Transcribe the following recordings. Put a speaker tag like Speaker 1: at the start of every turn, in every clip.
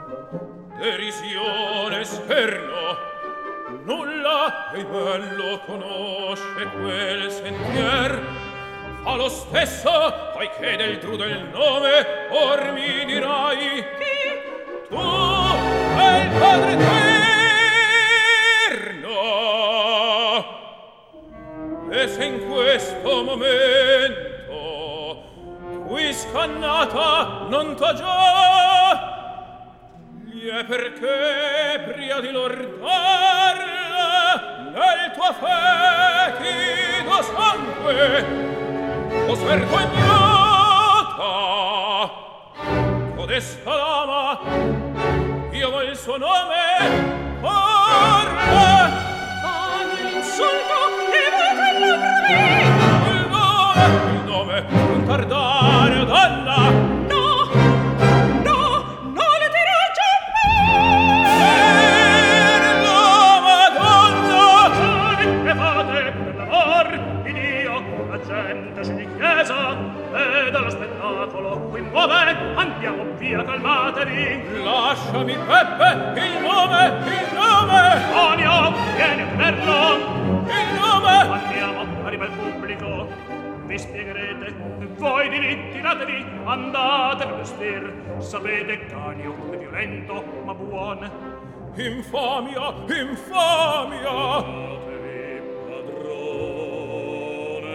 Speaker 1: derisione, scherno, nulla e bello conosce quel sentier. Fa lo stesso, poiché del trudel nome, or mi dirai chi? Tu, e il padre eterno. E se in questo momento qui scannata non t'ho già, gli è perché pria di lordarla nel tuo fetido sangue os vergognata codesta dama, io vo il suo nome porre.
Speaker 2: Vano l'insulto e voi quell'altro me.
Speaker 1: Il nome, non tardare, donna.
Speaker 2: No, le dirò giammai.
Speaker 1: Dirlo, Madonna.
Speaker 2: Che fate per l'amor di Dio? La gente si di chiesa e dallo spettacolo qui muove. Andiamo via, calmatevi.
Speaker 1: Lasciami, Peppe, il nome.
Speaker 2: Antonio, vieni a vederlo.
Speaker 1: Il nome.
Speaker 2: Andiamo, arriva il pubblico. Vi spiegherete, voi diritti datevi, andate per vestir. Sapete, Canio è violento, ma buon.
Speaker 1: Infamia.
Speaker 3: Datevi, padrone,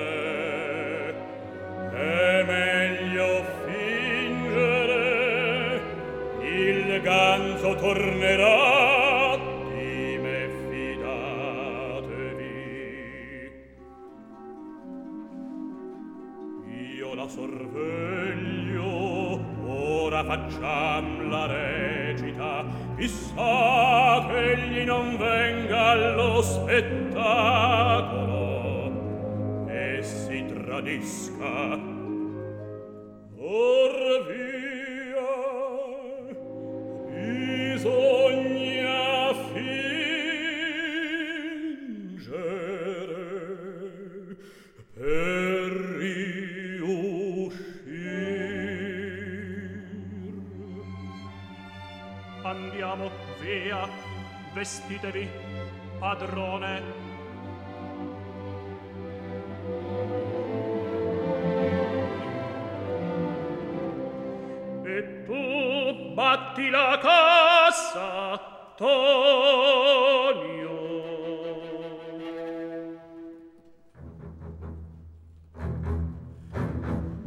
Speaker 3: è meglio fingere, il ganzo tornerà, di me fidatevi. Io la sorveglio, ora facciam la recita, chissà che egli non venga allo spettacolo e si tradisca. Or via, bisogna fingere per riuscir.
Speaker 2: Andiamo via, vestitevi, padrone. E tu batti la cassa, Tonio.